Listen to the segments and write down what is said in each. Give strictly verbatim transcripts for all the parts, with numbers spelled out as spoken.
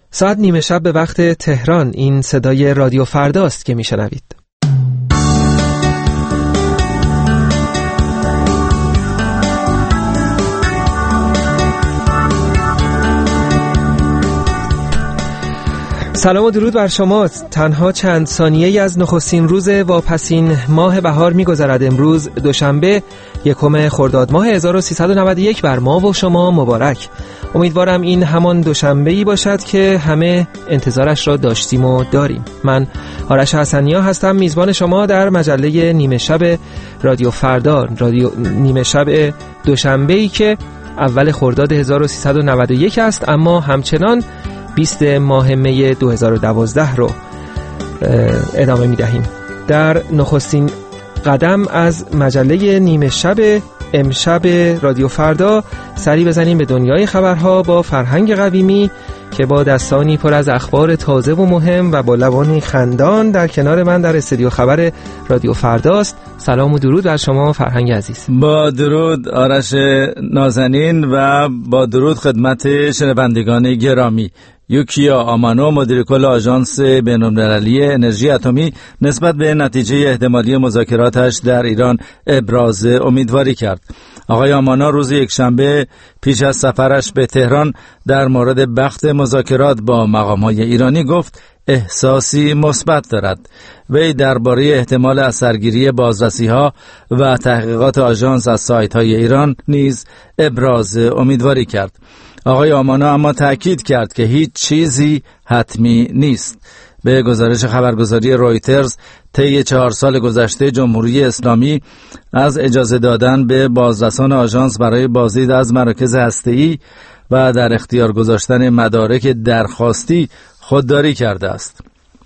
ساعت نیمه شب به وقت تهران. این صدای رادیو فرداست که میشنوید. سلام و درود بر شما. تنها چند ثانیه‌ای از نخستین روز واپسین ماه بهار می‌گذرد. امروز دوشنبه یکم خرداد ماه هزار و سیصد و نود و یک بر ما و شما مبارک. امیدوارم این همان دوشنبه‌ای باشد که همه انتظارش را داشتیم و داریم. من آرش حسنیا هستم، میزبان شما در مجله نیمه شب رادیو فردا، رادیو نیمه شب دوشنبه‌ای که اول خرداد هزار و سیصد و نود و یک است، اما همچنان بیست ماه می دو هزار و دوازده رو ادامه می دهیم. در نخستین قدم از مجله نیمه شب امشب رادیو فردا سری بزنیم به دنیای خبرها با فرهنگ قویمی که با دستانی پر از اخبار تازه و مهم و با لبانی خندان در کنار من در استودیو خبر رادیو فرداست. سلام و درود بر شما فرهنگ عزیز. با درود آرش نازنین و با درود خدمت شنوندگان گرامی. یوکیا آمانو مدیر کل آژانس بین‌المللی انرژی اتمی نسبت به نتیجه احتمالی مذاکراتش در ایران ابراز امیدواری کرد. آقای آمانو روز یکشنبه پیش از سفرش به تهران در مورد بخت مذاکرات با مقام‌های ایرانی گفت احساسی مثبت دارد. وی درباره احتمال اثرگیری بازرسی‌ها و تحقیقات آژانس از سایت‌های ایران نیز ابراز امیدواری کرد. آقای آمانو اما تأکید کرد که هیچ چیزی حتمی نیست. به گزارش خبرگزاری رویترز طی چهار سال گذشته جمهوری اسلامی از اجازه دادن به بازرسان آژانس برای بازدید از مراکز هسته‌ای و در اختیار گذاشتن مدارک درخواستی خودداری کرده است.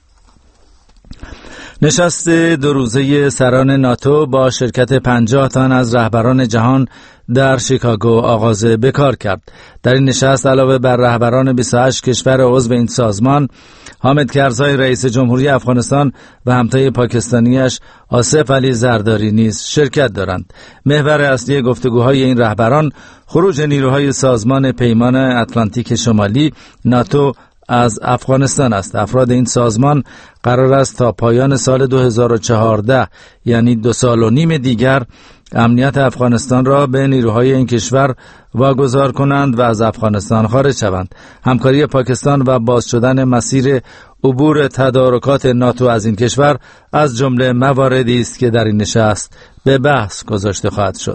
نشست دو روزه سران ناتو با شرکت پنجاه تن از رهبران جهان در شیکاگو آغاز به کار کرد. در این نشست علاوه بر رهبران بیست و هشت کشور عضو این سازمان، حامد کرزای رئیس جمهوری افغانستان و همتای پاکستانیش آصف علی زرداری نیز شرکت دارند. محور اصلی گفتگوهای این رهبران خروج نیروهای سازمان پیمان اتلانتیک شمالی ناتو از افغانستان است. افراد این سازمان قرار است تا پایان سال دو هزار و چهارده، یعنی دو سال و نیم دیگر، امنیت افغانستان را به نیروهای این کشور واگذار کنند و از افغانستان خارج شوند. همکاری پاکستان و باز شدن مسیر عبور تدارکات ناتو از این کشور از جمله مواردی است که در این نشست به بحث گذاشته خواهد شد.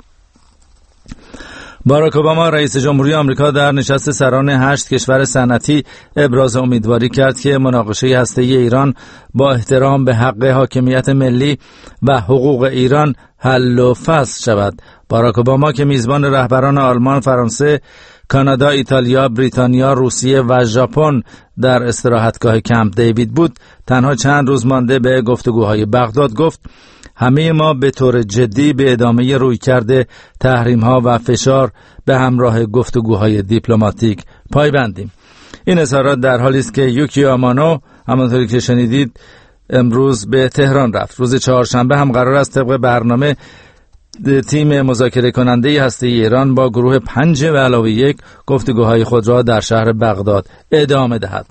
باراک اوباما رئیس جمهوری آمریکا در نشست سران هشت کشور صنعتی ابراز امیدواری کرد که مناقشه هسته‌ای ایران با احترام به حق حاکمیت ملی و حقوق ایران حل و فصل شود. باراک اوباما که میزبان رهبران آلمان، فرانسه، کانادا، ایتالیا، بریتانیا، روسیه و ژاپن در استراحتگاه کمپ دیوید بود، تنها چند روز مانده به گفتگوهای بغداد گفت همه ما به طور جدی به ادامه رویکرد تحریم‌ها و فشار به همراه گفتگوهای دیپلماتیک پایبندیم. این اظهارات در حالی است که یوکی آمانو همانطوری که شنیدید امروز به تهران رفت. روز چهارشنبه هم قرار است طبق برنامه تیم مذاکره کننده هسته‌ای ایران با گروه پنج و علاوه یک گفتگوهای خود را در شهر بغداد ادامه دهد.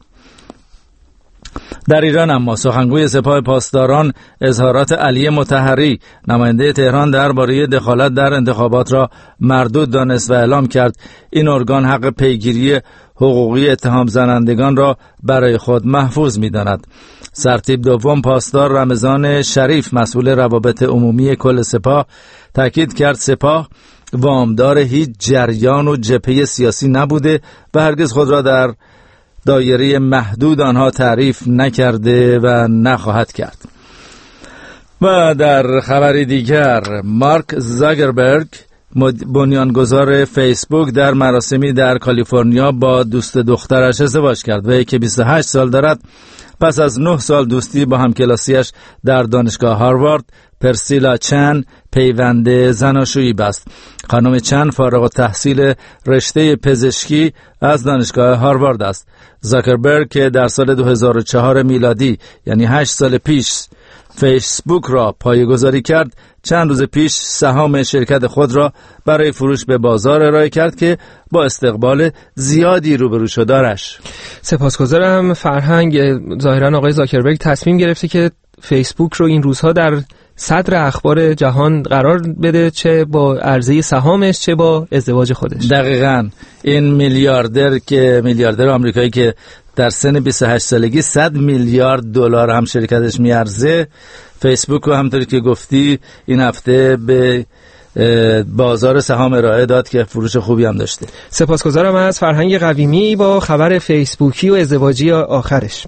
در ایران اما سخنگوی سپاه پاسداران اظهارات علی مطهری نماینده تهران درباره دخالت در انتخابات را مردود دانست و اعلام کرد این ارگان حق پیگیری حقوقی اتهام زنندگان را برای خود محفوظ می‌داند. سرتیپ دوم پاسدار رمضان شریف مسئول روابط عمومی کل سپاه تاکید کرد سپاه وامدار هیچ جریان و جبهه سیاسی نبوده و هرگز خود را در دایره محدود آنها تعریف نکرده و نخواهد کرد. و در خبری دیگر مارک زاکربرگ بنیانگذار فیسبوک در مراسمی در کالیفرنیا با دوست دخترش ازدواج کرد. وی که بیست و هشت سال دارد پس از نه سال دوستی با همکلاسیش در دانشگاه هاروارد پرسیلا چن پیوند زناشویی بست. خانم چن فارغ التحصیل رشته پزشکی از دانشگاه هاروارد است. زاکربرگ که در سال دو هزار و چهار میلادی یعنی هشت سال پیش فیسبوک را پایه‌گذاری کرد، چند روز پیش سهام شرکت خود را برای فروش به بازار ارائه کرد که با استقبال زیادی روبرو شدارش. سپاسگزارم فرهنگ. ظاهرا آقای زاکربرگ تصمیم گرفته که فیسبوک رو این روزها در صدر اخبار جهان قرار بده، چه با عرضه سهامش چه با ازدواج خودش. دقیقاً این میلیاردر که میلیاردر آمریکایی که در سن بیست و هشت سالگی صد میلیارد دلار هم شرکتش میارزه، فیسبوک رو همونطوری که گفتی این هفته به بازار سهام ارائه داد که فروش خوبی هم داشته. سپاسگزارم از فرهنگ قویمی با خبر فیسبوکی و ازدواجی آخرش.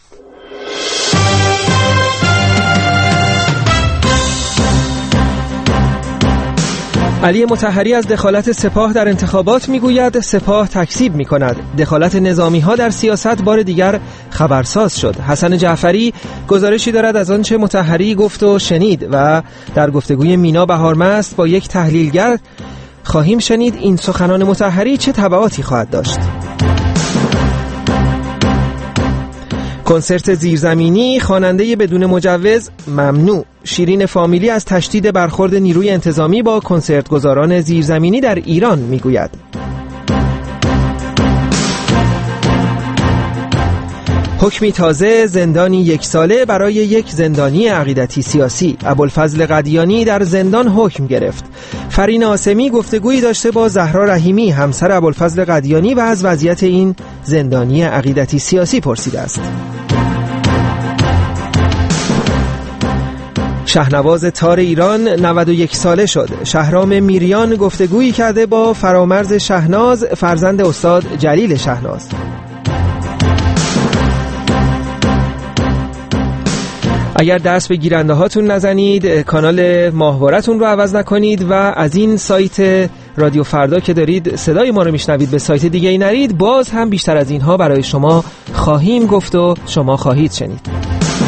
علی مطهری از دخالت سپاه در انتخابات میگوید سپاه تکذیب میکند. دخالت نظامی ها در سیاست بار دیگر خبرساز شد. حسن جعفری گزارشی دارد از آنچه مطهری گفت و شنید و در گفتگوی مینا بهارمست با یک تحلیلگر خواهیم شنید این سخنان مطهری چه تبعاتی خواهد داشت. کنسرت زیرزمینی، خواننده بدون مجوز ممنوع. شیرین فامیلی از تشدید برخورد نیروی انتظامی با کنسرتگزاران زیرزمینی در ایران میگوید. حکمی تازه، زندانی یک ساله برای یک زندانی عقیدتی سیاسی. ابوالفضل قدیانی در زندان حکم گرفت. فرین آسمی گفتگویی داشته با زهرا رحیمی همسر ابوالفضل قدیانی و از وضعیت این زندانی عقیدتی سیاسی پرسیده است. شهنواز تار ایران نود و یک ساله شد. شهرام میریان گفتگویی کرده با فرامرز شهناز فرزند استاد جلیل شهناز. اگر دست به گیرنده هاتون نزنید، کانال ماهوارتون رو عوض نکنید و از این سایت رادیو فردا که دارید صدای ما رو میشنوید به سایت دیگه ای نرید، باز هم بیشتر از اینها برای شما خواهیم گفت و شما خواهید شنید.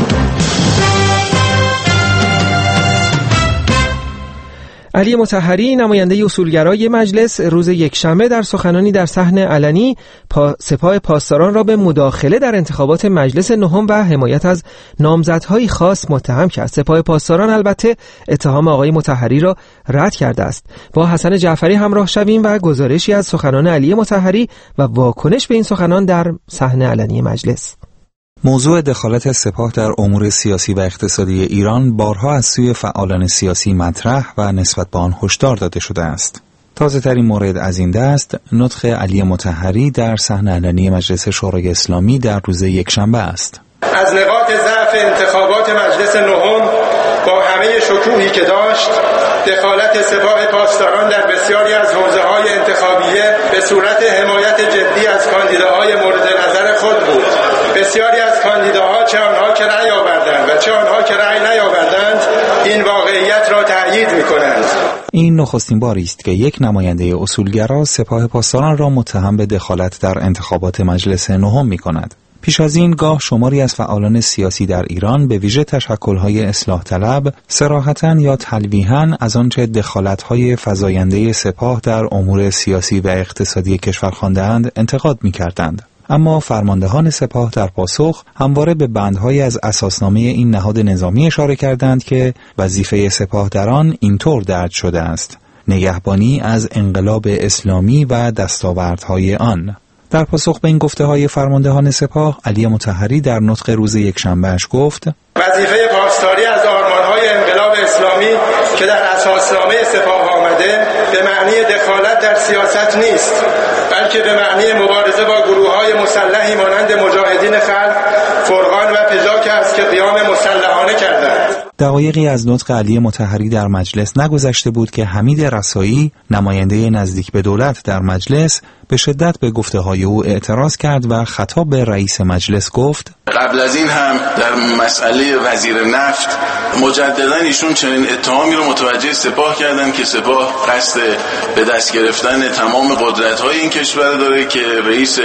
علی مطهری نماینده اصولگرای مجلس روز یکشنبه در سخنانی در صحن علنی پا سپاه پاسداران را به مداخله در انتخابات مجلس نهم و حمایت از نامزدهای خاص متهم کرد. سپاه پاسداران البته اتهام آقای مطهری را رد کرده است. با حسن جعفری همراه شویم و گزارشی از سخنان علی مطهری و واکنش به این سخنان در صحن علنی مجلس. موضوع دخالت سپاه در امور سیاسی و اقتصادی ایران بارها از سوی فعالان سیاسی مطرح و نسبت به آن هشدار داده شده است. تازه ترین مورد از این دست نطق علی مطهری در صحن علنی مجلس شورای اسلامی در روز یکشنبه است. از نقاط ضعف انتخابات مجلس نهم با همه شکوهی که داشت، دخالت سپاه پاسداران در بسیاری از حوزه‌های انتخابیه به صورت حمایت جدی از کاندیداهای مورد نظر خود بود. بسیاری از کاندیداها، چه آنها که رأی آوردند و چه آنها که رأی نیاوردند، این واقعیت را تأیید می‌کنند. این نخستین باری است که یک نماینده اصولگرا سپاه پاسداران را متهم به دخالت در انتخابات مجلس نهم می‌کند. پیش از این گاه شماری از فعالان سیاسی در ایران به ویژه تشکل‌های اصلاح طلب صراحتاً یا تلویحاً از آنچه دخالت‌های فزاینده سپاه در امور سیاسی و اقتصادی کشور خوانده‌اند انتقاد می‌کردند. اما فرماندهان سپاه در پاسخ همواره به بندهای از اساسنامه این نهاد نظامی اشاره کردند که وظیفه سپاه در آن اینطور درج شده است: نگهبانی از انقلاب اسلامی و دستاوردهای آن. در پاسخ به این گفته‌های فرماندهان سپاه، علی مطهری در نطق روز یکشنبه‌اش گفت: وظیفه پاسداری از آرمان‌های انقلاب اسلامی که در اساسنامه سپاه آمده به معنی دخالت در سیاست نیست، بلکه به معنی مبارزه با گروه‌های مسلحی مانند مجاهدین خلق، فرقان و پژاک است که قیام مسلحانه کردند. دقایقی از نطق علی مطهری در مجلس نگذشته بود که حمید رسایی، نماینده نزدیک به دولت در مجلس، به شدت به گفته‌های او اعتراض کرد و خطاب به رئیس مجلس گفت: قبل از این هم در مسئله وزیر نفت مجددا ایشون چنین اتهامی رو متوجه سپاه کردن که سپاه قصد به دست گرفتن تمام قدرت‌های این کشور داره که رئیس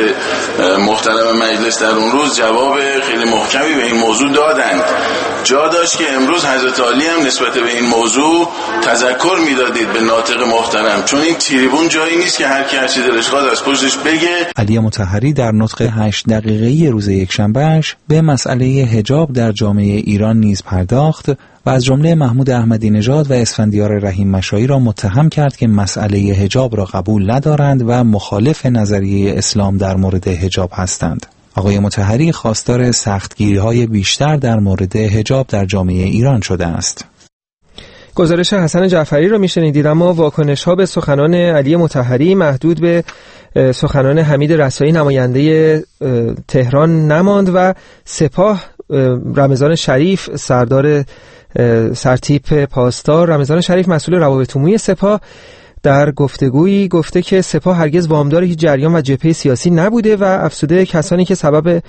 محترم مجلس در اون روز جواب خیلی محکمی به این موضوع دادند. جا داشت که امروز حضرت عالی هم نسبت به این موضوع تذکر میدادید به ناطق محترم، چون این تریبون جایی نیست که هر کی هر چی دلش خواهد از از پشتش بگه. علی مطهری در نطق هشت دقیقه‌ای روز یکشنبهش به مسئله حجاب در جامعه ایران نیز پرداخت و از جمله محمود احمدی نژاد و اسفندیار رحیم مشایی را متهم کرد که مسئله حجاب را قبول ندارند و مخالف نظریه اسلام در مورد حجاب هستند. آقای مطهری خواستار سختگیری‌های بیشتر در مورد حجاب در جامعه ایران شده است. گزارش حسن جعفری را میشنیدید، اما واکنش‌ها به سخنان علی مطهری محدود به سخنان حمید رسایی نماینده تهران نماند و سپاه رمضان شریف سردار سرتیپ پاسدار رمضان شریف مسئول روابط عمومی سپاه در گفتگویی گفته که سپاه هرگز وامدار هیچ جریان و جبهه سیاسی نبوده و افزوده کسانی که سبب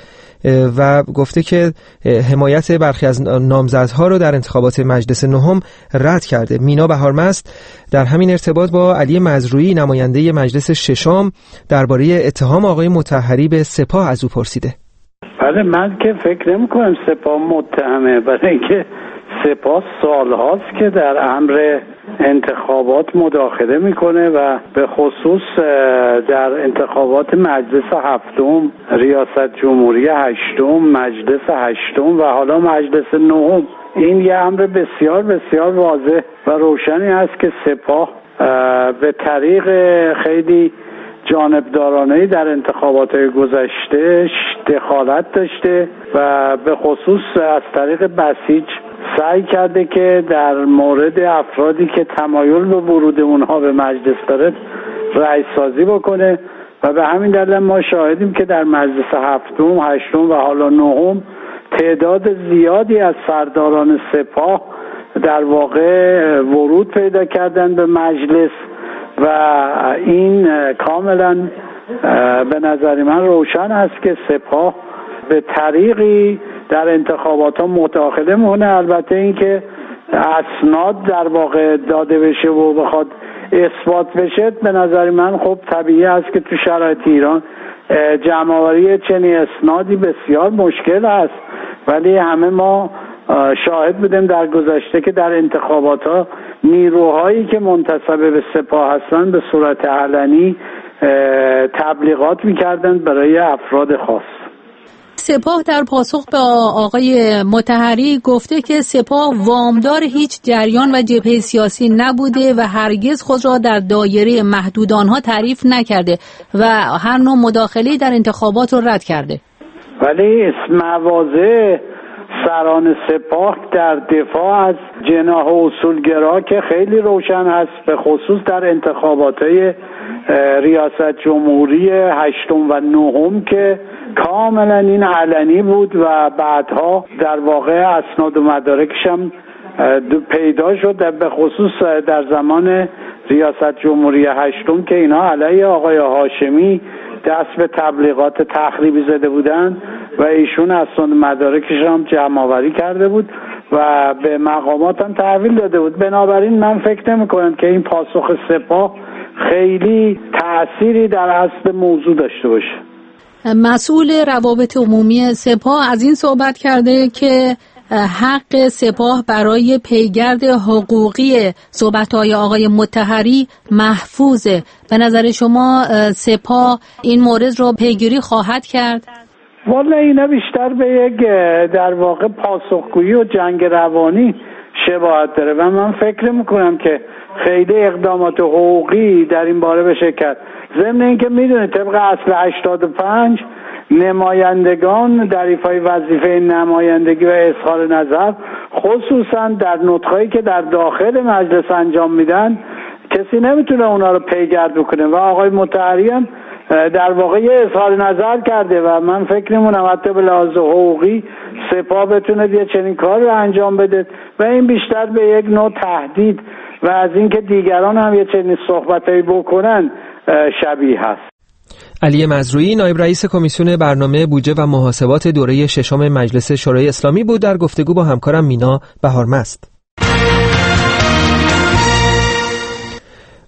و گفته که حمایت برخی از نامزدها رو در انتخابات مجلس نهم رد کرده. مینا بهارمست در همین ارتباط با علی مزروعی نماینده مجلس ششم درباره اتهام آقای مطهری به سپاه از او پرسیده. بله، من که فکر نمی کنم سپاه متهمه، برای اینکه سپاه سالهاست که در امر انتخابات مداخله میکنه و به خصوص در انتخابات مجلس هفتم، ریاست جمهوری هشتم، مجلس هشتم و حالا مجلس نهم. این یه امر بسیار بسیار واضح و روشنی است که سپاه به طریق خیلی جانبدارانه‌ای در انتخابات گذشته دخالت داشته و به خصوص از طریق بسیج سعی کرده که در مورد افرادی که تمایل به ورود اونها به مجلس داره رأی سازی بکنه و به همین دلیل ما شاهدیم که در مجلس هفتم، هشتم و حالا نهم تعداد زیادی از سرداران سپاه در واقع ورود پیدا کردن به مجلس و این کاملا به نظر من روشن است که سپاه به طریقی در انتخابات ها مداخله مونه. البته این که اسناد در واقع داده بشه و بخواد اثبات بشه به نظر من خب طبیعی است که تو شرایط ایران جمع‌آوری چنین اسنادی بسیار مشکل است، ولی همه ما شاهد بودیم در گذشته که در انتخابات ها نیروهایی که منتسب به سپاه هستند به صورت علنی تبلیغات می‌کردند برای افراد خاص. سپاه در پاسخ به آقای مطهری گفته که سپاه وامدار هیچ جریان و جبهه سیاسی نبوده و هرگز خود را در دایره محدود آنها تعریف نکرده و هر نوع مداخله‌ای در انتخابات را رد کرده. ولی مواضع سران سپاه در دفاع از جناح اصولگرا که خیلی روشن هست، به خصوص در انتخابات‌های ریاست جمهوری هشتم و نهم که کاملا این علنی بود و بعدها در واقع اسناد و مدارکش هم پیدا شد، به خصوص در زمان ریاست جمهوری هشتم که اینا علیه آقای هاشمی دست به تبلیغات تخریبی زده بودن و ایشون اسناد مدارکش هم جمع آوری کرده بود و به مقامات هم تحویل داده بود. بنابراین من فکر نمی کنم که این پاسخ سپاه خیلی تأثیری در اصل موضوع داشته باشه. مسئول روابط عمومی سپاه از این صحبت کرده که حق سپاه برای پیگرد حقوقی صحبت‌های آقای مطهری محفوظه. به نظر شما سپاه این مورد رو پیگیری خواهد کرد؟ والا اینا بیشتر به یک در واقع پاسخگویی و جنگ روانی شباهت داره و من فکر میکنم که خیلی اقدامات حقوقی در این باره بشه کرد. ضمن اینکه میدونید طبق اصل هشتاد و پنج نمایندگان در ایفای وظیفه نمایندگی و اظهار نظر خصوصا در نطقایی که در داخل مجلس انجام میدن کسی نمیتونه اونا رو پیگرد بکنه و آقای مطهری هم در واقع یه اظهار نظر کرده و من فکر نمونم حتی به لحاظ حقوقی سپاه بتونه یه چنین کار رو انجام بده و این بیشتر به یک نوع تهدید و از اینکه دیگران هم یه چنین صحبتایی بکنن شبیه هست. علی مزروعی نایب رئیس کمیسیون برنامه بودجه و محاسبات دوره ششم مجلس شورای اسلامی بود در گفتگو با همکارم مینا بهارمست.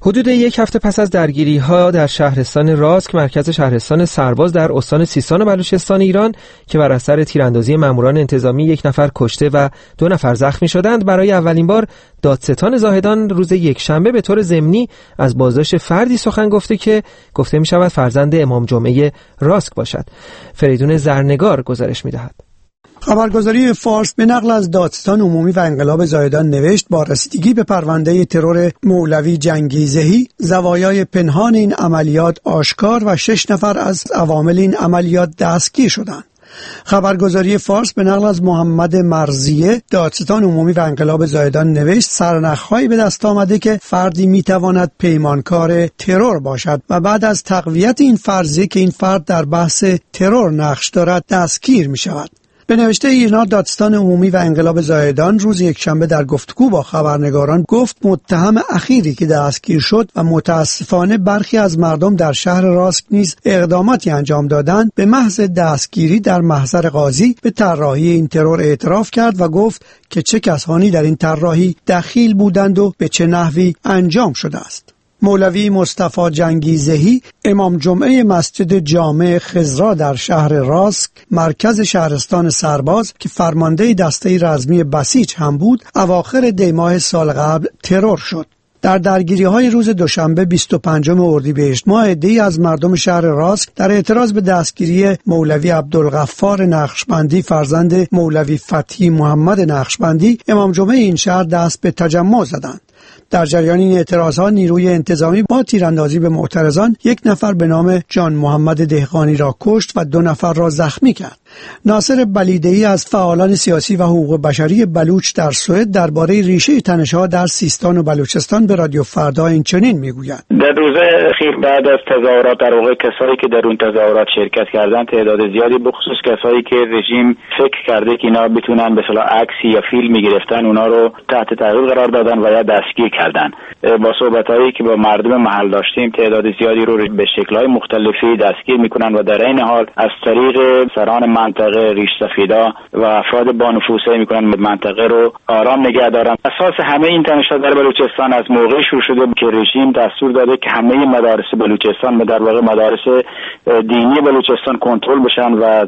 حدود یک هفته پس از درگیری‌ها در شهرستان راسک، مرکز شهرستان سرباز در استان سیستان و بلوچستان ایران که بر اثر تیراندازی ماموران انتظامی یک نفر کشته و دو نفر زخمی شدند، برای اولین بار دادستان زاهدان روز یکشنبه به طور ضمنی از بازداشت فردی سخن گفته که گفته می‌شود فرزند امام جمعه راسک باشد. فریدون زرنگار گزارش می‌دهد. خبرگزاری فارس به نقل از دادستان عمومی و انقلاب زاهدان نوشت با رسیدگی به پرونده ترور مولوی جنگیزهی، زوایای پنهان این عملیات آشکار و شش نفر از عوامل این عملیات دستگیر شدند. خبرگزاری فارس به نقل از محمد مرزیه، دادستان عمومی و انقلاب زاهدان نوشت سرنخ‌هایی به دست آمده که فردی میتواند پیمانکار ترور باشد و بعد از تقویت این فرضیه که این فرد در بحث ترور نقش دارد دستگیر می شود. به نوشته ایرنا، دادستان عمومی و انقلاب زاهدان روز یکشنبه در گفتگو با خبرنگاران گفت متهم اخیری که دستگیر شد و متاسفانه برخی از مردم در شهر راسک نیز اقداماتی انجام دادند، به محض دستگیری در محضر قاضی به طراحی این ترور اعتراف کرد و گفت که چه کسانی در این طراحی دخیل بودند و به چه نحوی انجام شده است. مولوی مصطفی جنگیزهی، امام جمعه مسجد جامع خضرا در شهر راسک، مرکز شهرستان سرباز که فرمانده دسته رزمی بسیج هم بود، اواخر دی ماه سال قبل ترور شد. در درگیری‌های روز دوشنبه بیست و پنجم اردیبهشت ماه، عده‌ای از مردم شهر راسک در اعتراض به دستگیری مولوی عبدالغفار نقشبندی فرزند مولوی فتحی محمد نقشبندی، امام جمعه این شهر دست به تجمع زدند. در جریان این اعتراضها نیروی انتظامی با تیراندازی به معترضان یک نفر به نام جان محمد دهقانی را کشت و دو نفر را زخمی کرد. ناصر بلیده‌ای از فعالان سیاسی و حقوق بشری بلوچ در سوئد درباره ریشه تنش‌ها در سیستان و بلوچستان به رادیو فردا این چنین میگوید: در روزهای اخیر بعد از تظاهرات، در واقع کسایی که در اون تظاهرات شرکت کردن تعداد زیادی، به خصوص کسایی که رژیم فکر کرده که اینا بتونن به اصطلاح عکسی یا فیلمی گرفتن، اونا رو تحت تعقیب قرار دادن و یا دستگیر کردن. با صحبتایی که با مردم محل داشتیم، تعداد زیادی رو به شکل‌های مختلفی دستگیر میکنن و در این حال از طریق سران منطقه، ریش سفیدا و افراد با نفوذ میکنن منطقه رو آرام نگه دارن. اساس همه این تنش‌ها در بلوچستان از موقعی شروع شده که رژیم دستور داده که همه مدارس بلوچستان، در واقع مدارس دینی بلوچستان، کنترل بشن و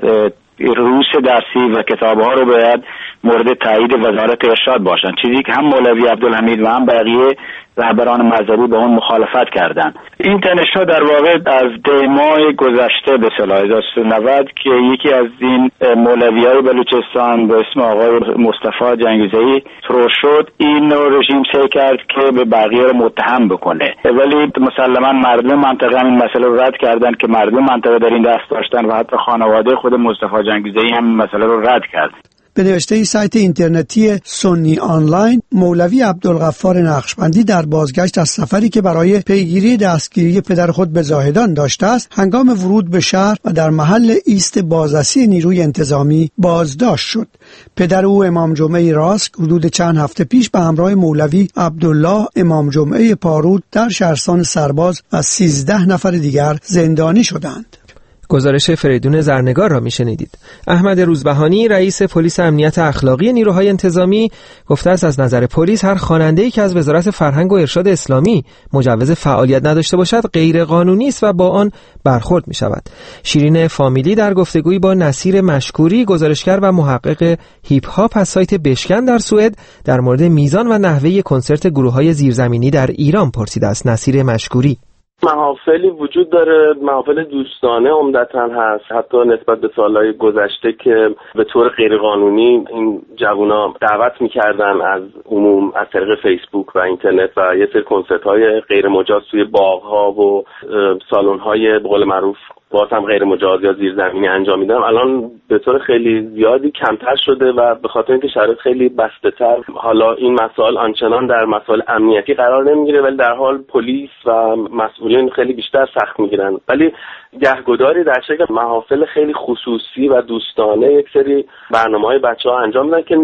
روس درسی و کتاب‌ها رو باید مورد تایید وزارت ارشاد باشن، چیزی که هم مولوی عبدالحمید و هم بقیه رهبران مذهبی با اون مخالفت کردند. این تنش‌ها در واقع از دی ماه گذشته به اصطلاح هزار و سیصد و نود که یکی از این مولویای بلوچستان به اسم آقای مصطفی جنگیزهی ترور شد، این رژیم سعی کرد که به بقیه رو متهم بکنه، ولی مسلماً مردم منطقه این مسئله رو رد کردن که مردم منطقه در این دست داشتن و حتی خانواده خود مصطفی جنگیزهی هم این مسئله رو رد کرد. به نوشته سایت اینترنتی سنی آنلاین، مولوی عبدالغفار نقشبندی در بازگشت از سفری که برای پیگیری دستگیری پدر خود به زاهدان داشته است، هنگام ورود به شهر و در محل ایست بازرسی نیروی انتظامی بازداشت شد. پدر او امام جمعه راسک حدود چند هفته پیش به همراه مولوی عبدالله امام جمعه پارود در شهرستان سرباز و سیزده نفر دیگر زندانی شدند. گزارش فریدون زرنگار را میشنیدید. احمد روزبهانی، رئیس پلیس امنیت اخلاقی نیروهای انتظامی، گفته است از نظر پلیس هر خواننده‌ای که از وزارت فرهنگ و ارشاد اسلامی مجوز فعالیت نداشته باشد غیر قانونی است و با آن برخورد می شود. شیرین فامیلی در گفتگویی با نصیر مشکوری، گزارشگر و محقق هیپ هاپ از سایت بشکن در سوئد، در مورد میزان و نحوه کنسرت گروه‌های زیرزمینی در ایران پرسیده است. نصیر مشکوری: محافلی وجود داره، محافل دوستانه عمدتاً هست، حتی نسبت به سالهای گذشته که به طور غیرقانونی این جوونا دعوت میکردن از عموم از طریق فیسبوک و اینترنت و یه سری کنسرت‌های غیر مجاز توی باغ‌ها و سالن‌های به قول معروف باز هم غیر مجاز یا زیرزمینی انجام میدن. الان به طور خیلی زیادی کمتر شده و به خاطر اینکه شرایط خیلی بسته‌تر، حالا این مسائل آنچنان در مسائل امنیتی قرار نمیگیره، ولی در حال پلیس و مسئولین خیلی بیشتر سخت میگیرن. ولی گهگداری در شکل محافل خیلی خصوصی و دوستانه یک سری برنامه‌های بچه‌ها انجام میدن که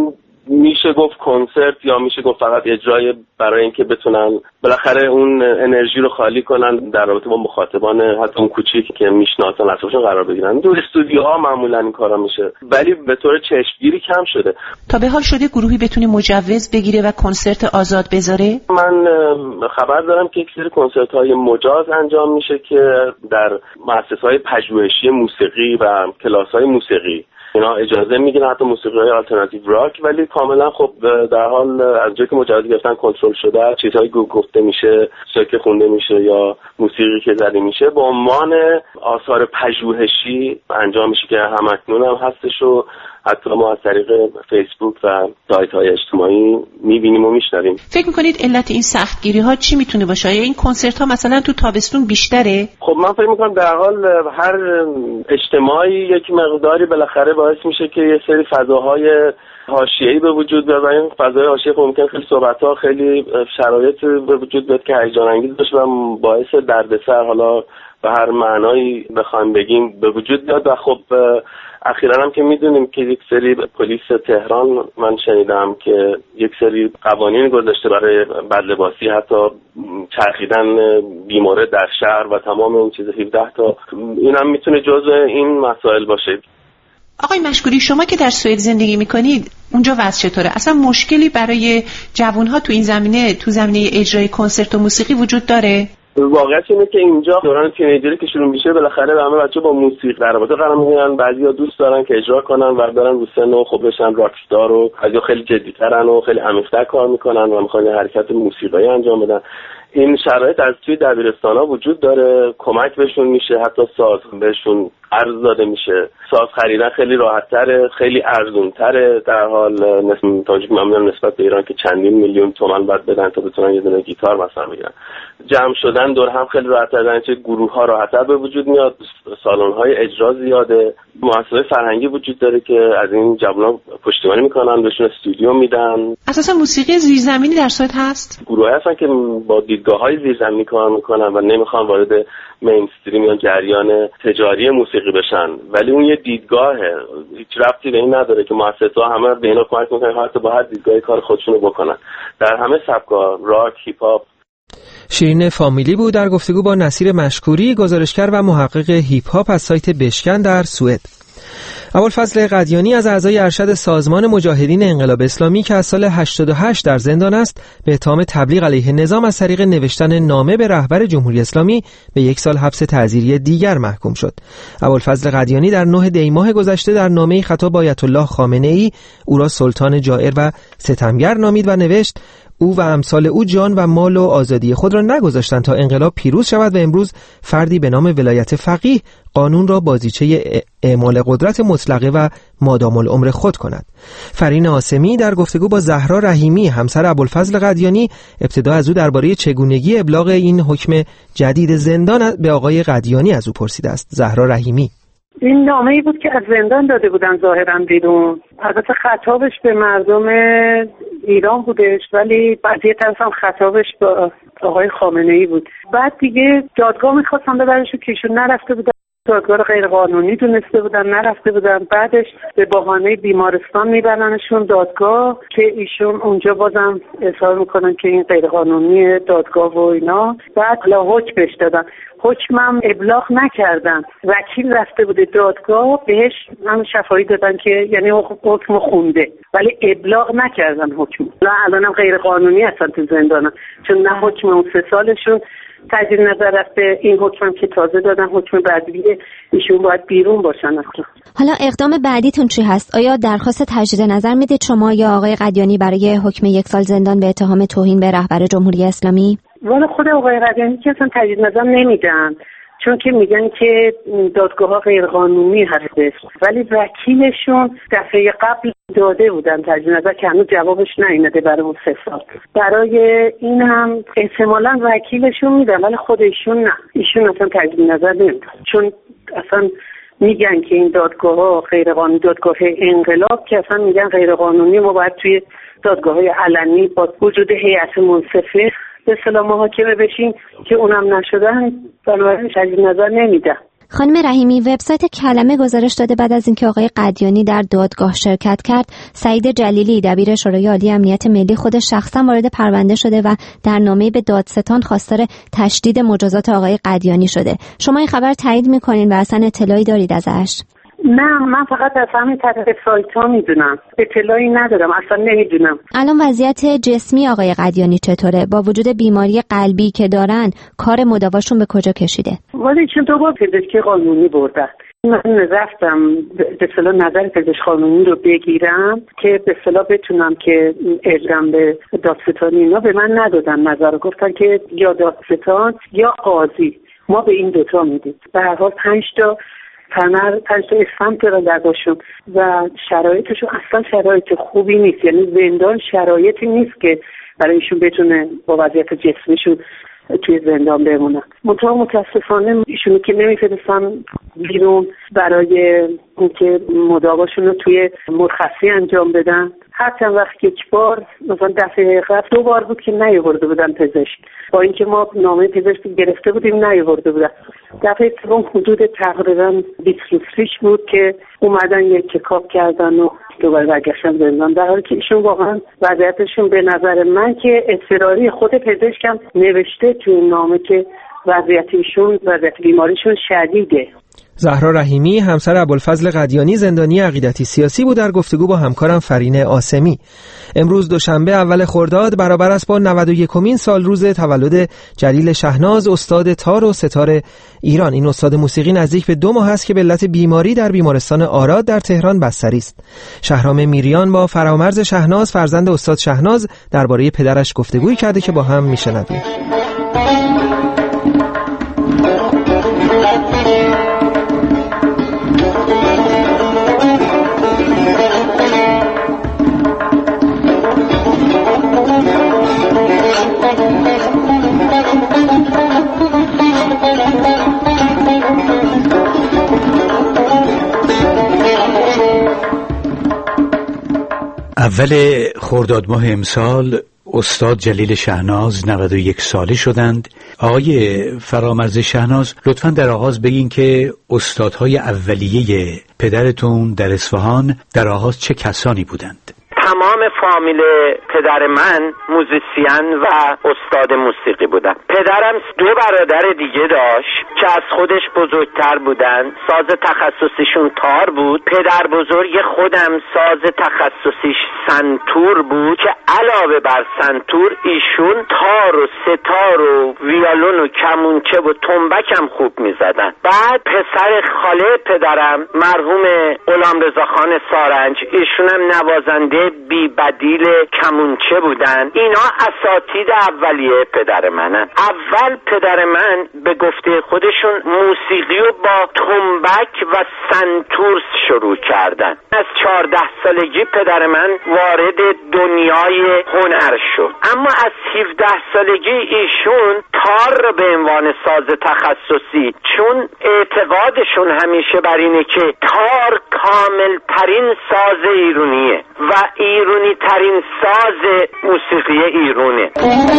میشه گفت کنسرت یا میشه گفت فقط اجرای برای اینکه بتونن بالاخره اون انرژی رو خالی کنن در رابطه با مخاطبان حتی اون کوچیکی که میشناسن اطرافشون قرار بگیرن. دور استودیوها معمولا این کارا میشه، ولی به طور چشمگیری کم شده. تا به حال شده گروهی بتونه مجوز بگیره و کنسرت آزاد بذاره؟ من خبر دارم که یک سری کنسرت‌های مجاز انجام میشه که در مؤسسه‌های پژوهشی موسیقی و کلاس‌های موسیقی اینا اجازه میگیرن، حتی موسیقی‌های آلترناتیو راک، ولی کاملا خب در حال از جایی که مجوز گرفتن کنترل شده، چیزهایی گفته میشه، چیزایی که خونده میشه یا موسیقی که زده میشه به عنوان آثار پژوهشی انجام میشه که همکنون هم هستش و حتی ما از طریق فیسبوک و سایت‌های اجتماعی می‌بینیم و می‌شنویم. فکر می‌کنید علت این سختگیری‌ها چی میتونه باشه؟ یا این کنسرت‌ها مثلا تو تابستون بیشتره؟ خب من فکر می‌کنم در حال هر اجتماعی یک مقداری بالاخره باعث میشه که یه سری فضاهای حاشیه‌ای به وجود بیاد و این فضای حاشیه خب ممکن خیلی صحبت‌ها خیلی شرایط به وجود بیاد که هیجان انگیز باشه و باعث دردسر حالا به هر معنایی بخوایم بگیم به وجود بیاد. و خب اخیراً هم که میدونیم که یک سری پلیس تهران من شنیدم که یک سری قوانین گذاشته برای بدلباسی، حتی چرخیدن بیمورد در شهر و تمام این چیز هفده تا، این هم میتونه جزء این مسائل باشه. آقای مشکوری، شما که در سوئد زندگی میکنید اونجا وضع چطوره؟ اصلا مشکلی برای جوانها تو این زمینه تو زمینه اجرای کنسرت و موسیقی وجود داره؟ واقعیت اینه که اینجا دوران تینیجری که شروع میشه بالاخره همه بچه‌ها با موسیقی در رابطه قرار میگیرن. بعضیا دوست دارن که اجرا کنن و دارن رو سن و خوب بشن راکستار و بعضیا خیلی جدی‌ترن و خیلی عمیق‌تر کار میکنن و میخوان حرکت موسیقایی انجام بدن. این شرایط از توی دبیرستان‌ها وجود داره، کمک بهشون میشه، حتی ساز بهشون عرض داده میشه. ساز خریدن خیلی راحت‌تره، خیلی ارزان‌تره در حال نسبت تاجیک معمولا نسبت به ایران که چندین میلیون تومان باید بدن تا بتونن یه دونه گیتار مثلا بگیرن. جمع شدن دور هم خیلی راحت‌تر، یعنی چه گروه‌ها راحت‌تر به وجود میاد، سالن‌های اجرا زیاده، مؤسسات فرهنگی وجود داره که از این جوونا پشتیبانی میکنن، بهشون استودیو میدن. اساسا موسیقی زیرزمینی در سوئد هست؟ گروه‌ها هستن که با دیدگاه‌های زیرزمینی کار میکنن و نمیخوان وارد مینستریم یا جریان تجاری موسیقی بشن، ولی اون یه دیدگاهه، هیچ ربطی به این نداره که مؤسسه‌ها همه به اینا کمک میکنن حتی با هر دیدگاهی کار خودشونو بکنن در همه سبک‌ها، راک، هیپ هاپ. شیرین فامیلی بود در گفتگو با نصیر مشکوری، گزارشگر و محقق هیپ هاپ از سایت بشکن در سوئد. ابوالفضل قدیانی از اعضای ارشد سازمان مجاهدین انقلاب اسلامی که از سال هشتاد و هشت در زندان است، به اتهام تبلیغ علیه نظام از طریق نوشتن نامه به رهبر جمهوری اسلامی به یک سال حبس تعزیری دیگر محکوم شد. ابوالفضل قدیانی در نه دی ماه گذشته در نامه‌ای خطاب به آیت الله خامنه‌ای او را سلطان جائر و ستمگر نامید و نوشت او و امثال او جان و مال و آزادی خود را نگذاشتند تا انقلاب پیروز شود و امروز فردی به نام ولایت فقیه قانون را بازیچه اعمال قدرت مطلقه و مادام العمر خود کند. فرین آسمی در گفتگو با زهرا رحیمی همسر ابوالفضل قدیانی ابتدا از او درباره چگونگی ابلاغ این حکم جدید زندان به آقای قدیانی از او پرسیده است. زهرا رحیمی: این نامه‌ای بود که از زندان داده بودن ظاهراً بیرون. البته خطابش به مردم ایران بودش، ولی از یه طرف هم خطابش به آقای خامنه‌ای بود. بعد دیگه دادگاه می‌خواستن ببرنشون که ایشون نرفته بودن، دادگاه غیر قانونی دونسته بودن، نرفته بودن. بعدش به بهانه بیمارستان میبرنشون دادگاه که ایشون اونجا بازم اظهار میکنن که این غیر قانونی دادگاه و اینا. بعد لا حکم بهش دادن، حکمم ابلاغ نکردن. وکیل رفته بوده دادگاه، بهش هم شفاهی دادن که یعنی حکم خونده، ولی ابلاغ نکردن حکم. نه الانم غیر قانونی هستن تو زندان، چون نه حکم اون سه سالشون تجدید نظر رفته، این حکم که تازه دادن حکم بعدی ایشون باید بیرون باشن اصلا. حالا اقدام بعدیتون چی هست؟ آیا درخواست تجدید نظر میدید شما یا آقای قدیانی برای حکم یک سال زندان به اتهام توهین به رهبر جمهوری اسلامی؟ والا خود آقای قدیانی که اصلا تجدید نظر نمیدن، چون که میگن که دادگاه ها غیر قانونی هستش، ولی وکیلشون دفعه قبل داده بودن تجدید نظر که هنوز جوابش نیامده برای اون سه سال. برای این هم احتمالاً وکیلشون میدن، ولی خود ایشون نه، ایشون اصلا تجدید نظر نمیدن، چون اصلا میگن که این دادگاه ها غیر قانونی، دادگاه انقلاب که اصلا میگن غیر قانونی، ما باید توی دادگاه های علنی با وجود هیئت منصفه به اصطلاح محاکمه بشیم که اونم نشدن، بنابراین تجدید نظر نمیدن. خانم رحیمی، وبسایت کلمه گزارش داده بعد از اینکه آقای قدیانی در دادگاه شرکت کرد، سعید جلیلی دبیر شورای عالی امنیت ملی خودش شخصا وارد پرونده شده و در نامه به دادستان خواستار تشدید مجازات آقای قدیانی شده. شما این خبر تایید میکنین و اصلا اطلاعی دارید ازش؟ نه، من فقط از همین طریق سایت ها میدونم، اطلاعی ندارم، اصلا نمیدونم. الان وضعیت جسمی آقای قدیانی چطوره؟ با وجود بیماری قلبی که دارن، کار مداواشون به کجا کشیده؟ ولی چون دو بار پزشکی قانونی بردن. من رفتم به اصطلاح نظر پزشک قانونی رو بگیرم که به اصطلاح بتونم که اعلام به دادستان اینا، به من ندادن نظر، گفتن که یا دادستان یا قاضی، ما به این دوتا میدیم. به هر حال پنج تا تنر پنج تا اسفند دارن درداشون و شرایطشون اصلا شرایط خوبی نیست، یعنی زندان شرایطی نیست که برای ایشون بتونه با وضعیت جسمیشون توی زندان بمونن. منتها متاسفانه ایشونو که نمیفرستن بیرون برای اینکه مداواشون رو توی مرخصی انجام بدن. حتی وقتی یک بار مثلا دفعه قبل دو بار بود که نیاورده بودن پزشک، با اینکه ما نامه پزشکی گرفته بودیم نیاورده بودن. دفعه سوم حدود تقریبا بیست روز پیش بود که اومدن یک چکاپ کردن و دوباره برگشتن زندان، در حالی که ایشون واقعا وضعیتشون به نظر من که اضطراری، خود پزشکم نوشته تو نامه که وضعیت ایشون وضعیت بیماریشون شدیده. زهرا رحیمی همسر ابوالفضل قدیانی زندانی عقیدتی سیاسی بود در گفتگو با همکارم فرین آسمی. امروز دوشنبه اول خرداد برابر است با نود و یکمین سال روز تولد جلیل شهناز، استاد تار و ستار ایران. این استاد موسیقی نزدیک به دو ماه است که به علت بیماری در بیمارستان آراد در تهران بستری است. شهرام میریان با فرامرز شهناز فرزند استاد شهناز درباره پدرش گفتگویی کرده که با هم میشنویم. اول خرداد ماه امسال استاد جلیل شهناز نود و یک ساله شدند. آقای فرامرز شهناز، لطفاً در آغاز بگین که استادهای اولیه پدرتون در اصفهان در آغاز چه کسانی بودند؟ تمام فامیل پدر من موزیسین و استاد موسیقی بودن. پدرم دو برادر دیگه داشت که از خودش بزرگتر بودن. ساز تخصصیشون تار بود. پدر بزرگ خودم ساز تخصصیش سنتور بود که علاوه بر سنتور ایشون تار و ستار و ویولون و کمونچه و تنبک هم خوب میزدن. بعد پسر خاله پدرم مرحوم غلامرضا خان سارنج، ایشون هم نوازنده بی بدیل کمونچه بودن. اینا اساتید اولیه پدر منن. اول پدر من به گفته خودشون موسیقی رو با تنبک و سنتور شروع کردن. از چهارده سالگی پدر من وارد دنیای هنر شد، اما از هفده سالگی ایشون تار رو به عنوان ساز تخصصی، چون اعتقادشون همیشه بر اینه که تار کامل ترین ساز ایرونیه و ایرونی ترین ساز موسیقی ایرونه.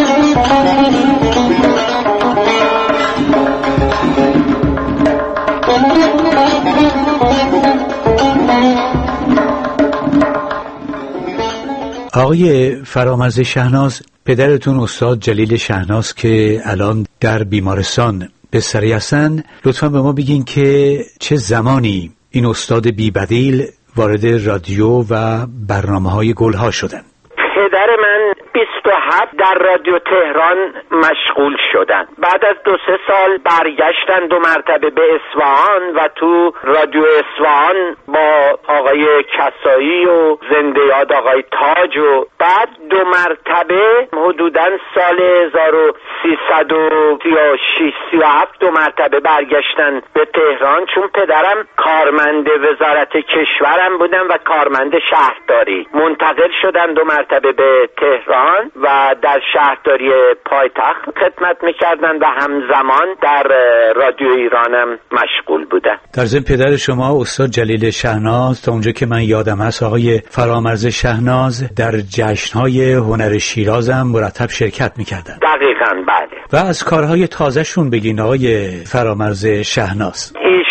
آقای فرامرز شهناز، پدرتون استاد جلیل شهناز که الان در بیمارستان بستری هستن، لطفاً به ما بگین که چه زمانی این استاد بی‌بدیل وارد رادیو و برنامه‌های گلها شدن؟ پدر من بیست و هفت در رادیو تهران مشغول شدن. بعد از دو سه سال برگشتن دو مرتبه به اصفهان و تو رادیو اصفهان با آقای کسایی و زنده یاد آقای تاج و بعد دو مرتبه حدوداً سال هزار و سیصد و سی و شش سی و هفت دو مرتبه برگشتن به تهران، چون پدرم کارمند وزارت کشورم بودن و کارمند شهرداری. منتقل شدن دو مرتبه به تهران و در شهرداری پایتخت خدمت میکردن و همزمان در رادیو ایرانم مشغول بودن. در ضمن پدر شما استاد جلیل شهناز، تا اونجا که من یادم هست آقای فرامرز شهناز در جشن‌های هنر شیراز هم مرتب شرکت میکردن. دقیقاً بله. و از کارهای تازه‌شون بگین آقای فرامرز شهناز. ایشون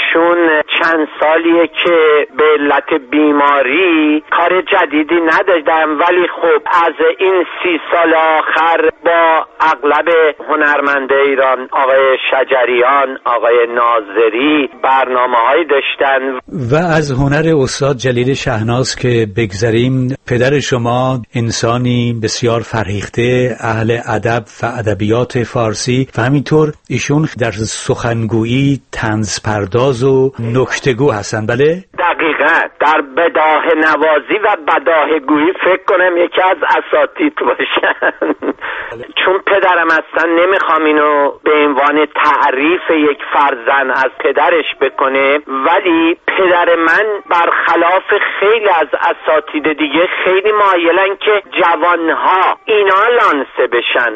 سالیه که به علت بیماری کار جدیدی نداشتم، ولی خب از این سی سال آخر با اغلب هنرمنده ایران، آقای شجریان، آقای ناظری برنامه‌هایی داشتن. و از هنر استاد جلیل شهناز که بگذریم، پدر شما انسانی بسیار فرهیخته، اهل ادب و ادبیات فارسی و همینطور ایشون در سخنگویی طنز پرداز و نکته‌گو هستن. بله؟ دقیقاً در بداهه نوازی و بداهه گویی فکر کنم یکی از اساتید باشن. چون پدرم اصلا نمیخوام اینو به عنوان تعریف یک فرزند از پدرش بکنه، ولی پدر من برخلاف خیلی از اساتید دیگه خیلی مایلن که جوانها اینا لانسه بشن.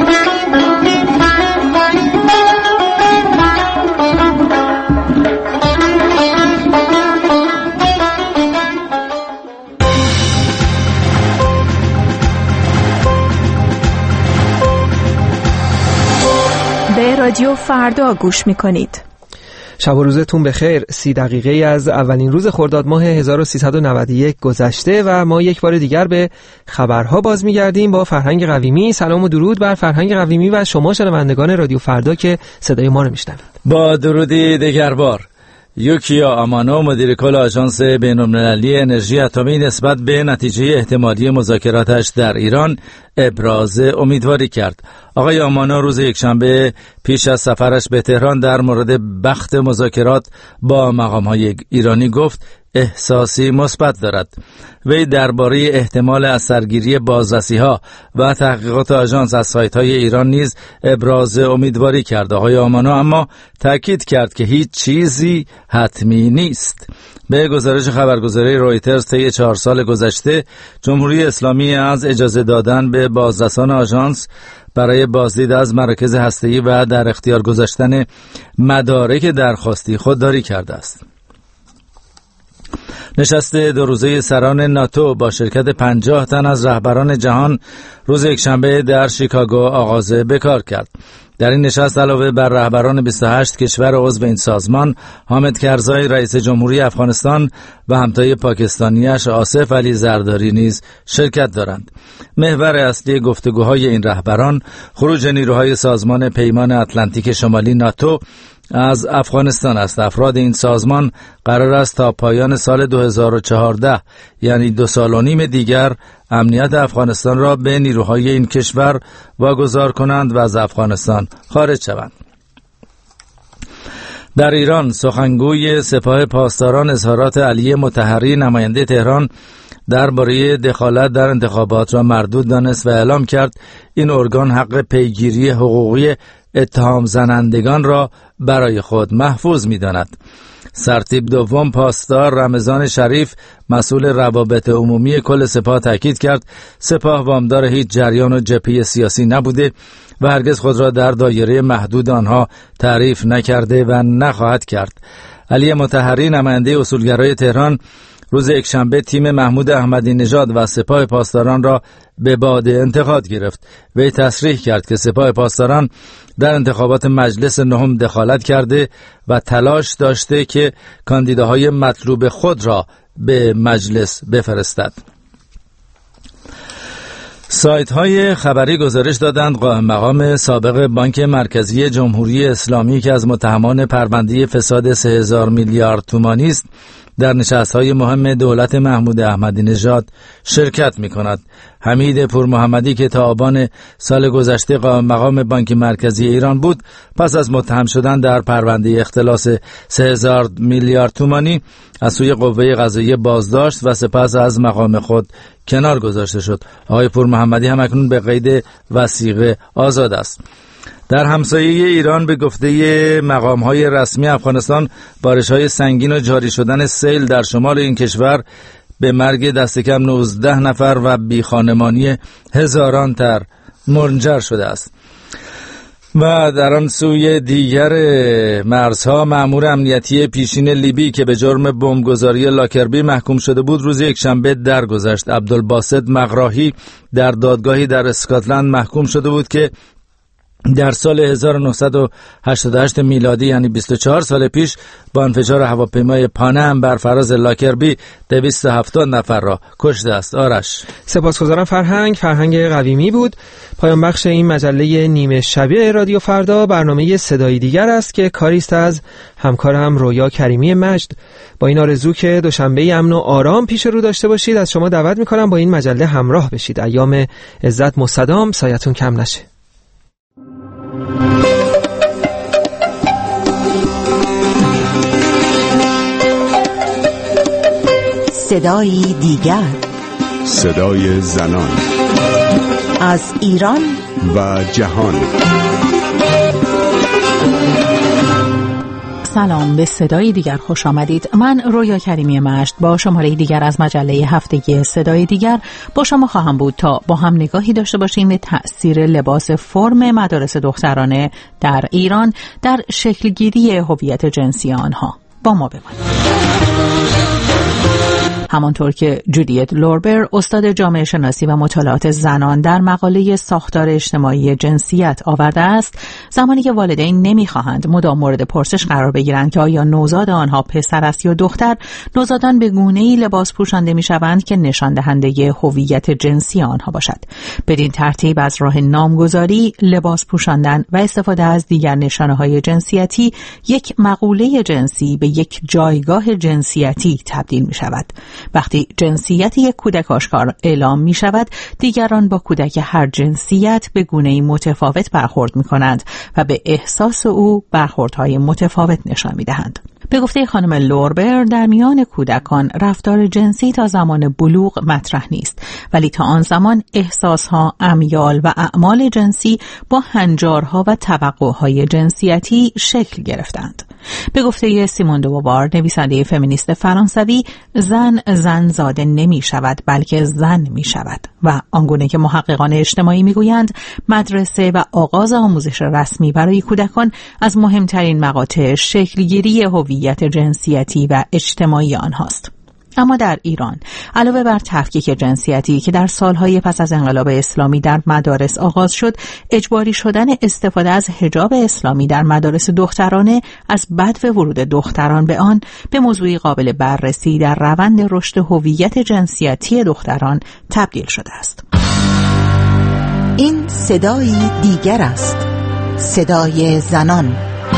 به رادیو فردا گوش میکنید. شب و روزتون بخیر. سی دقیقه از اولین روز خرداد ماه هزار و سیصد و نود و یک گذشته و ما یک بار دیگر به خبرها باز میگردیم با فرهنگ قویمی. سلام و درود بر فرهنگ قویمی و شما شنوندگان رادیو فردا که صدای ما رو میشنوید. با درودی دیگربار. یوکیا آمانو مدیر کل آژانس بین‌المللی انرژی اتمی نسبت به نتیجه احتمالی مذاکراتش در ایران ابراز امیدواری کرد. آقای آمانو روز یکشنبه پیش از سفرش به تهران در مورد بخت مذاکرات با مقام‌های ایرانی گفت احساسی مثبت دارد. وی درباره احتمال از سرگیری بازرسی‌ها و تحقیقات آژانس از سایت‌های ایران نیز ابراز امیدواری کرد. آقای آمانو اما تاکید کرد که هیچ چیزی حتمی نیست. به گزارش خبرگزاری رویترز طی چهار سال گذشته جمهوری اسلامی از اجازه دادن به بازرسان آژانس برای بازدید از مراکز هسته‌ای و در اختیار گذاشتن مدارک درخواستی خودداری کرده است. نشست دو روزه سران ناتو با شرکت پنجاه تن از رهبران جهان روز یکشنبه در شیکاگو آغاز به کار کرد. در این نشست علاوه بر رهبران بیست و هشت کشور عضو این سازمان، حامد کرزای رئیس جمهوری افغانستان و همتای پاکستانیش آصف علی زرداری نیز شرکت دارند. محور اصلی گفتگوهای این رهبران خروج نیروهای سازمان پیمان اتلانتیک شمالی ناتو از افغانستان است. افراد این سازمان قرار است تا پایان سال دو هزار و چهارده یعنی دو سال و نیم دیگر امنیت افغانستان را به نیروهای این کشور واگذار کنند و از افغانستان خارج شوند. در ایران سخنگوی سپاه پاسداران اظهارات علی مطهری نماینده تهران درباره دخالت در انتخابات را مردود دانست و اعلام کرد این ارگان حق پیگیری حقوقی اتهام زنندگان را برای خود محفوظ می‌داند. سرتیپ دوم پاسدار رمضان شریف مسئول روابط عمومی کل سپاه تاکید کرد سپاه وامدار هیچ جریان و جبهه سیاسی نبوده و هرگز خود را در دایره محدود آنها تعریف نکرده و نخواهد کرد. علی مطهری نماینده اصولگرای تهران روز یکشنبه تیم محمود احمدی نژاد و سپاه پاسداران را به باد انتقاد گرفت. وی تصریح کرد که سپاه پاسداران در انتخابات مجلس نهم دخالت کرده و تلاش داشته که کاندیداهای مطلوب خود را به مجلس بفرستد. سایت های خبری گزارش دادند قائم مقام سابق بانک مرکزی جمهوری اسلامی که از متهمان پرونده فساد سه هزار میلیارد تومانی است در نشست‌های مهم دولت محمود احمدی نژاد شرکت می‌کند. حمید پور محمدی که تا آبان سال گذشته قائم مقام بانک مرکزی ایران بود، پس از متهم شدن در پرونده اختلاس سه هزار میلیارد تومانی از سوی قوه قضاییه بازداشت و سپس از مقام خود کنار گذاشته شد. آقای پور محمدی هم اکنون به قید وثیقه آزاد است. در همسایه ایران به گفته مقام‌های رسمی افغانستان بارش‌های سنگین و جاری شدن سیل در شمال این کشور به مرگ دست کم نوزده نفر و بیخانمانی هزاران تر منجر شده است. و در آن سوی دیگر مرزها مأمور امنیتی پیشین لیبی که به جرم بمبگذاری لاکربی محکوم شده بود روز یکشنبه درگذشت. عبدالباسط مقراهی در دادگاهی در اسکاتلند محکوم شده بود که در سال هزار و نهصد و هشتاد و هشت میلادی یعنی بیست و چهار سال پیش با انفجار هواپیمای پانام بر فراز لاکربی دویست و هفتاد نفر را کشته است. آرش سپاسگزارم فرهنگ. فرهنگ قویمی بود. پایان بخش این مجله نیمه شبیه رادیو فردا برنامه صدایی دیگر است که کاری است از همکارم رویا کریمی مجد. با این آرزو که دوشنبه امن و آرام پیش رو داشته باشید از شما دعوت می‌کنم با این مجله همراه بشید. ایام عزت مستدام، سایتون کم نشه. صدای دیگر، صدای زنان از ایران و جهان. سلام، به صدای دیگر خوش آمدید. من رویا کریمی مجد با شماره دیگر از مجله هفتگی صدای دیگر با شما خواهم بود تا با هم نگاهی داشته باشیم به تأثیر لباس فرم مدارس دخترانه در ایران در شکلگیری هویت جنسی آنها. با ما بمانید. همانطور که جودیت لوربر استاد جامعه شناسی و مطالعات زنان در مقاله ساختار اجتماعی جنسیت آورده است، زمانی که والدین نمی‌خواهند مدام مورد پرسش قرار بگیرند که آیا نوزاد آنها پسر است یا دختر، نوزادان به گونه‌ای لباس پوشانده می‌شوند که نشان دهنده هویت جنسی آنها باشد. بدین ترتیب از راه نامگذاری، لباس پوشاندن و استفاده از دیگر نشانه‌های جنسیتی یک مقوله جنسی به یک جایگاه جنسیتی تبدیل می‌شود. وقتی جنسیت یک کودک آشکار اعلام می شود، دیگران با کودک هر جنسیت به گونه‌ای متفاوت برخورد می کنند و به احساس او برخوردهای متفاوت نشان می دهند. به گفته خانم لوربر، در میان کودکان رفتار جنسی تا زمان بلوغ مطرح نیست، ولی تا آن زمان احساسها، امیال و اعمال جنسی با هنجارها و توقعهای جنسیتی شکل گرفتند. به گفته سیمون دو بووار، نویسنده فمینیست فرانسوی، زن زن زاده نمی شود بلکه زن می شود و آنگونه که محققان اجتماعی می گویند مدرسه و آغاز آموزش رسمی برای کودکان از مهمترین مقاطع شکلگیری هویت جنسیتی و اجتماعی آنهاست. اما در ایران علاوه بر تفکیک جنسیتی که در سالهای پس از انقلاب اسلامی در مدارس آغاز شد، اجباری شدن استفاده از حجاب اسلامی در مدارس دخترانه از بدو ورود دختران به آن به موضوعی قابل بررسی در روند رشد هویت جنسیتی دختران تبدیل شده است. این صدای دیگر است، صدای زنان.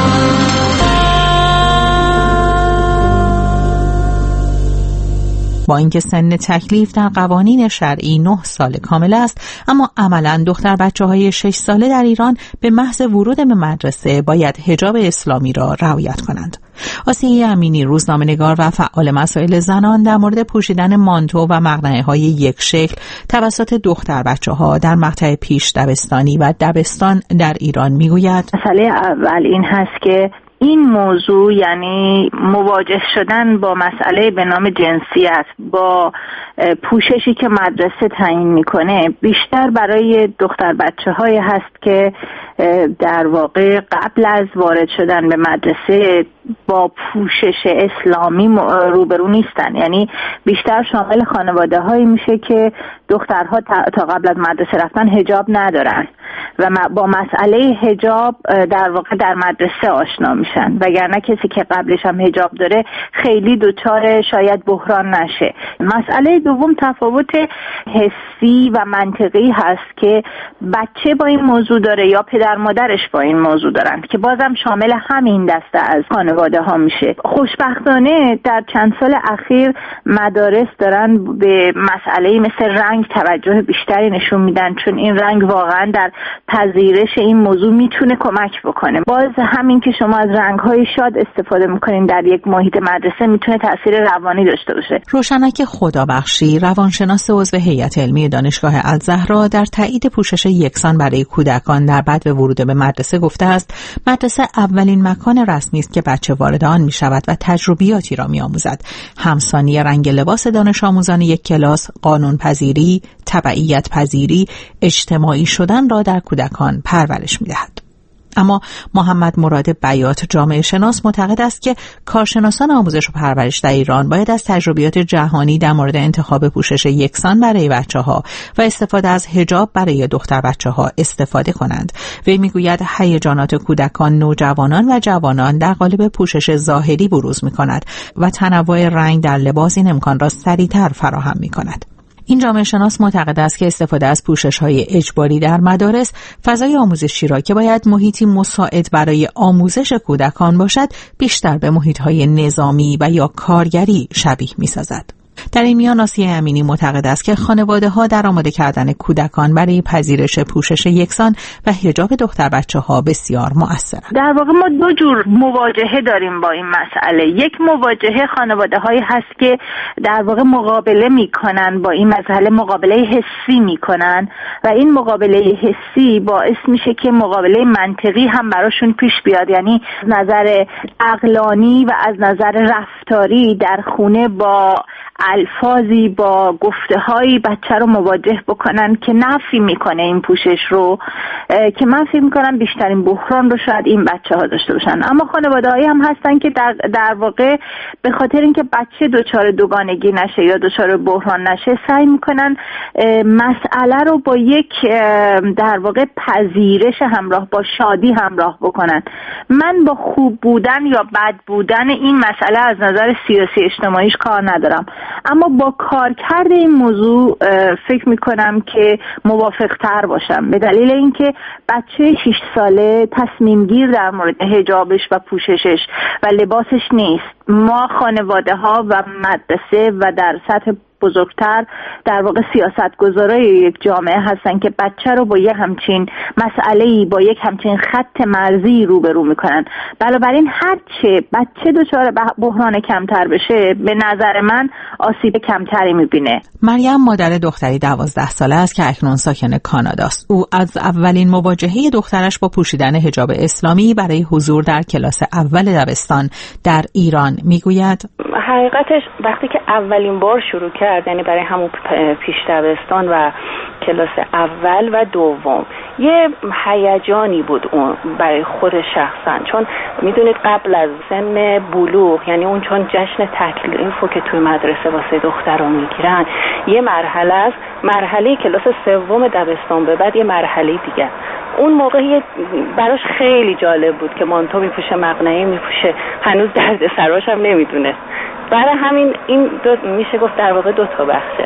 با اینکه سن تکلیف در قوانین شرعی نه سال کامل است، اما عملاً دختر بچه‌های شش ساله در ایران به محض ورود به مدرسه باید حجاب اسلامی را رعایت کنند. آسیه امینی، روزنامه‌نگار و فعال مسائل زنان، در مورد پوشیدن مانتو و مقنعه‌های یک شکل توسط دختر بچه‌ها در مقطع پیش دبستانی و دبستان در ایران میگوید: مسئله اول این هست که این موضوع، یعنی مواجه شدن با مسئله به نام جنسیت، با پوششی که مدرسه تعیین میکنه، بیشتر برای دختر بچه های هست که در واقع قبل از وارد شدن به مدرسه با پوشش اسلامی روبرو نیستن. یعنی بیشتر شامل خانواده هایی میشه که دخترها تا قبل از مدرسه رفتن حجاب ندارن و با مسئله حجاب در واقع در مدرسه آشنا میشن، وگرنه کسی که قبلش هم حجاب داره خیلی دوچار شاید بحران نشه. مسئله دوم تفاوت حسی و منطقی هست که بچه با این موضوع داره یا پدر مادرش با این موضوع دارن، که بازم شامل همین دسته از خانواده ها میشه. خوشبختانه در چند سال اخیر مدارس دارن به مسئله مثل رنگ توجه بیشتری نشون میدن، چون این رنگ واقعا در پذیرش این موضوع میتونه کمک بکنه. باز همین که شما از رنگ‌های شاد استفاده میکنین در یک محیط مدرسه میتونه تاثیر روانی داشته باشه. روشنک خدابخشی، روانشناس عضو هیئت علمی دانشگاه الزهرا، در تایید پوشش یکسان برای کودکان در بدو ورود به مدرسه گفته است: مدرسه اولین مکان رسمی است که بچه وارد آن میشود و تجربیاتی را میآموزد. همسانی رنگ لباس دانش آموزان یک کلاس، قانون پذیری، تبعیت پذیری، اجتماعی شدن را در کودکان پرورش می‌دهد. اما محمد مراد بیات جامعه شناس معتقد است که کارشناسان آموزش و پرورش در ایران باید از تجربیات جهانی در مورد انتخاب پوشش یکسان برای بچه‌ها و استفاده از حجاب برای دختر بچه‌ها استفاده کنند. وی میگوید هیجانات کودکان، نوجوانان و جوانان در قالب پوشش ظاهری بروز می‌کند و تنوع رنگ در لباس این امکان را سریع‌تر فراهم می‌کند. این جامعه شناس معتقد است که استفاده از پوشش‌های اجباری در مدارس فضای آموزشی را که باید محیطی مساعد برای آموزش کودکان باشد بیشتر به محیط‌های نظامی و یا کارگری شبیه می‌سازد. در این میان آسیه امینی معتقد است که خانواده‌ها در آماده کردن کودکان برای پذیرش پوشش یکسان و حجاب دختر بچه‌ها بسیار مؤثرند. در واقع ما دو جور مواجهه داریم با این مسئله. یک مواجهه خانواده‌هایی هست که در واقع مقابله می‌کنن با این مسئله، مقابله حسی می‌کنن و این مقابله حسی باعث میشه که مقابله منطقی هم براشون پیش بیاد، یعنی از نظر عقلانی و از نظر رفتاری در خونه با الفاظی، با گفته‌هایی بچه رو مواجه بکنن که نفی میکنه این پوشش رو، که من فکر میکنم بیشترین بحران رو شاید این بچه ها داشته باشن. اما خانواده‌هایی هم هستن که در, در واقع به خاطر اینکه بچه دچار دوگانگی نشه یا دچار بحران نشه سعی میکنن مسئله رو با یک در واقع پذیرش همراه با شادی همراه بکنن. من با خوب بودن یا بد بودن این مسئله از نظر سیاسی اجتماعیش کار ندارم، اما با کارکرد این موضوع فکر میکنم که موافق تر باشم، به دلیل اینکه بچه شش ساله تصمیم گیر در مورد حجابش و پوششش و لباسش نیست. ما خانواده ها و مدرسه و در سطح بزرگتر در واقع سیاستگزارای یک جامعه هستن که بچه رو با یک همچین مسئله‌ای، با یک همچین خط مرزی روبرو میکنن. بنابراین هرچه بچه دچار بحران کمتر بشه به نظر من آسیب کمتری میبینه. مریم مادر دختری دوازده ساله است که اکنون ساکن کاناداست. او از اولین مواجهه دخترش با پوشیدن حجاب اسلامی برای حضور در کلاس اول دبستان در ایران میگوید حقیقتش وقتی که اولین بار شروع کرد، یعنی برای همون پیش دبستان و کلاس اول و دوم، یه هیجانی بود اون برای خود شخصا، چون میدونید قبل از سن بلوغ، یعنی اون چون جشن تکلیفو که توی مدرسه واسه دخترها میگیرن، یه مرحله است، مرحله کلاس سوم دبستان به بعد یه مرحله دیگه. اون موقع براش خیلی جالب بود که مانتو میپوشه، مقنعه میپوشه، هنوز درد سراش هم نمیدونه. برای همین این دو میشه گفت در واقع دو تا بخشه،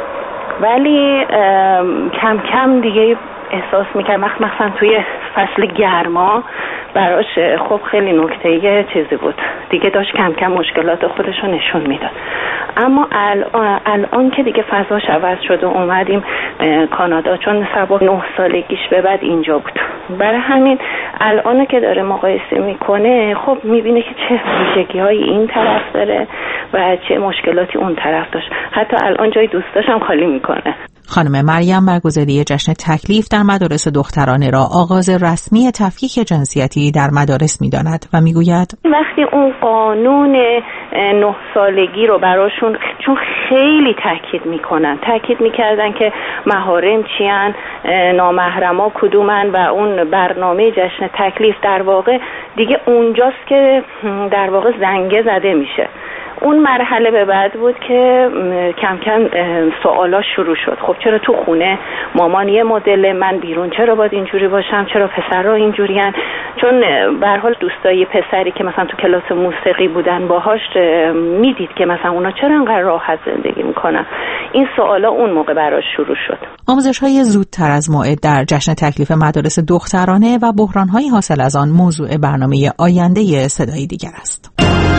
ولی کم کم دیگه احساس میکرد مثلا توی فصل گرما براش خب خیلی نکته چیزی بود دیگه، داشت کم کم مشکلات خودشو نشون میداد. اما الان, الان که دیگه فضاش عوض شد و اومدیم کانادا، چون سبا نه سالگیش به بعد اینجا بود، برای همین الان که داره مقایسه میکنه خب میبینه که چه ویژگی های این طرف داره و چه مشکلاتی اون طرف داشت. حتی الان جای دوستاش هم خالی میکنه. خانم مریم برگزاری جشن تکلیف در مدارس دخترانه را آغاز رسمی تفکیک جنسیتی در مدارس می‌داند و می‌گوید وقتی اون قانون نه سالگی رو براشون، چون خیلی تاکید می‌کنن، تاکید می‌کردن که محارم چیان، نامحرما کدومن و اون برنامه جشن تکلیف در واقع دیگه اونجاست که در واقع زنگه زده میشه. اون مرحله به بعد بود که کم کم سوالا شروع شد. خب چرا تو خونه مامان یه مدل، من بیرون چرا باید اینجوری باشم، چرا پسرها اینجورین؟ چون به هر حال دوستای پسری که مثلا تو کلاس موسیقی بودن باهاش میدید که مثلا اونا چرا انقدر راحت زندگی میکنن. این سوالا اون موقع براش شروع شد. آموزش‌های زودتر از موعد در جشن تکلیف مدارس دخترانه و بحران‌های حاصل از آن موضوع برنامه آینده صدای دیگر است.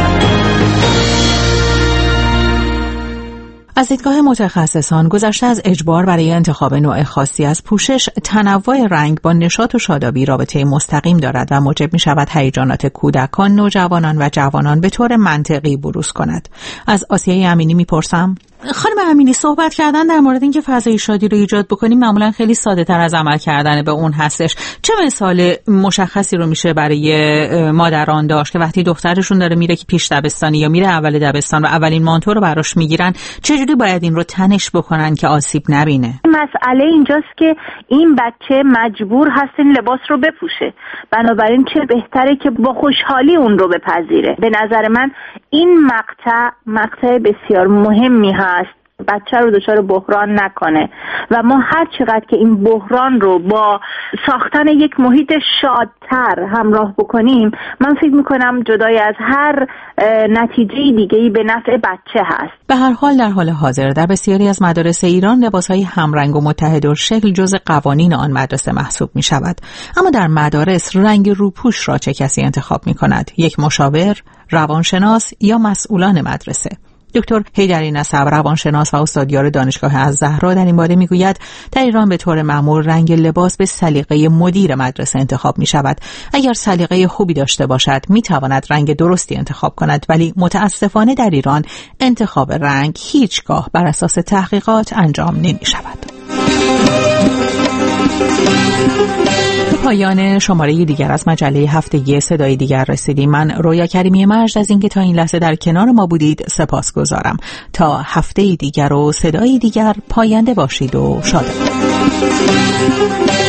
از دیدگاه متخصصان گذشته از اجبار برای انتخاب نوع خاصی از پوشش، تنوع رنگ با نشاط و شادابی رابطه مستقیم دارد و موجب می شود هیجانات کودکان، نوجوانان و جوانان به طور منطقی بروز کند. از آسیه امینی می پرسم خانم امینی، صحبت کردن در مورد اینکه فضای شادی رو ایجاد بکنیم معمولا خیلی ساده تر از عمل کردن به اون هستش. چه مثال مشخصی رو میشه برای مادران داشت که وقتی دخترشون داره میره که پیش دبستانی یا میره اول دبستان و اولین مانتو رو براش میگیرن، چجوری باید این رو تنش بکنن که آسیب نبینه؟ مسئله اینجاست که این بچه مجبور هست این لباس رو بپوشه، بنابراین چه بهتره که با خوشحالی اون رو بپذیره. به نظر من این مقطع مقطع بسیار مهمی هست، بچه رو دچار بحران نکنه و ما هر چقدر که این بحران رو با ساختن یک محیط شادتر همراه بکنیم، من فکر میکنم جدای از هر نتیجه دیگه‌ای به نفع بچه هست. به هر حال در حال حاضر در بسیاری از مدارس ایران لباس‌های همرنگ و متحدالشکل جزء قوانین آن مدرسه محسوب می شود. اما در مدارس رنگ روپوش را چه کسی انتخاب می کند؟ یک مشاور، روانشناس یا مسئولان مدرسه؟ دکتر حیدری نسب، روانشناس و استادیار دانشگاه الزهرا، در این باره میگوید در ایران به طور معمول رنگ لباس به سلیقه مدیر مدرسه انتخاب می شود. اگر سلیقه خوبی داشته باشد می تواند رنگ درستی انتخاب کند، ولی متاسفانه در ایران انتخاب رنگ هیچگاه بر اساس تحقیقات انجام نمی شود. به پایان شماره دیگر از مجله هفتگی صدای دیگر رسیدیم. من رویا کریمی مجد از اینکه تا این لحظه در کنار ما بودید سپاسگزارم. تا هفته دیگر و صدای دیگر پاینده باشید و شاد باشید.